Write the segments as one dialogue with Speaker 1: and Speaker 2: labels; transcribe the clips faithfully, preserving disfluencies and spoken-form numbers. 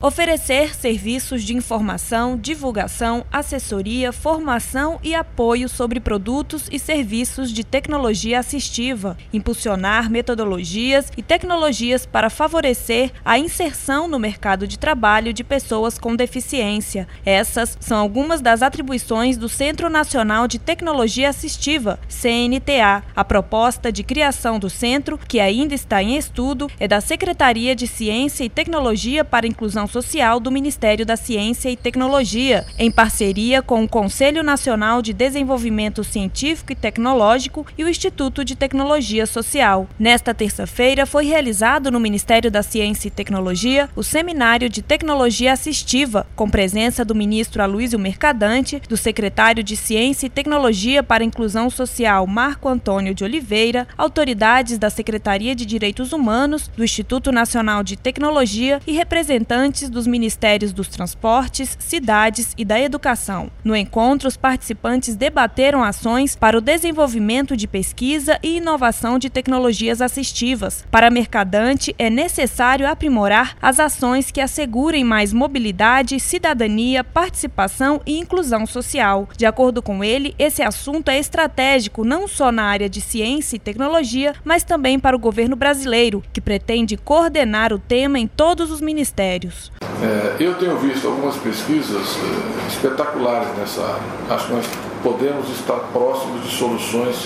Speaker 1: Oferecer serviços de informação, divulgação, assessoria, formação e apoio sobre produtos e serviços de tecnologia assistiva, impulsionar metodologias e tecnologias para favorecer a inserção no mercado de trabalho de pessoas com deficiência. Essas são algumas das atribuições do Centro Nacional de Tecnologia Assistiva, C N T A. A proposta de criação do centro, que ainda está em estudo, é da Secretaria de Ciência e Tecnologia para a Inclusão Social do Ministério da Ciência e Tecnologia, em parceria com o Conselho Nacional de Desenvolvimento Científico e Tecnológico e o Instituto de Tecnologia Social. Nesta terça-feira, foi realizado no Ministério da Ciência e Tecnologia o Seminário de Tecnologia Assistiva, com presença do ministro Aloysio Mercadante, do secretário de Ciência e Tecnologia para a Inclusão Social, Marco Antônio de Oliveira, autoridades da Secretaria de Direitos Humanos, do Instituto Nacional de Tecnologia e representantes dos Ministérios dos Transportes, Cidades e da Educação. No encontro, os participantes debateram ações para o desenvolvimento de pesquisa e inovação de tecnologias assistivas. Para Mercadante, é necessário aprimorar as ações que assegurem mais mobilidade, cidadania, participação e inclusão social. De acordo com ele, esse assunto é estratégico não só na área de ciência e tecnologia, mas também para o governo brasileiro, que pretende coordenar o tema em todos os ministérios.
Speaker 2: É, eu tenho visto algumas pesquisas é, espetaculares nessa área. Acho que nós podemos estar próximos de soluções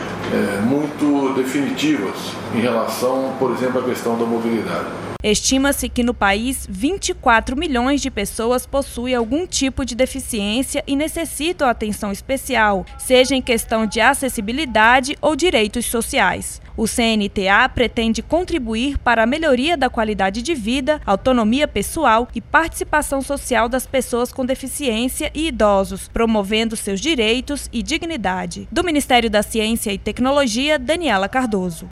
Speaker 2: é, muito definitivas em relação, por exemplo, à questão da mobilidade.
Speaker 1: Estima-se que no país vinte e quatro milhões de pessoas possuem algum tipo de deficiência e necessitam atenção especial, seja em questão de acessibilidade ou direitos sociais. O C N T A pretende contribuir para a melhoria da qualidade de vida, autonomia pessoal e participação social das pessoas com deficiência e idosos, promovendo seus direitos e dignidade. Do Ministério da Ciência e Tecnologia, Daniela Cardoso.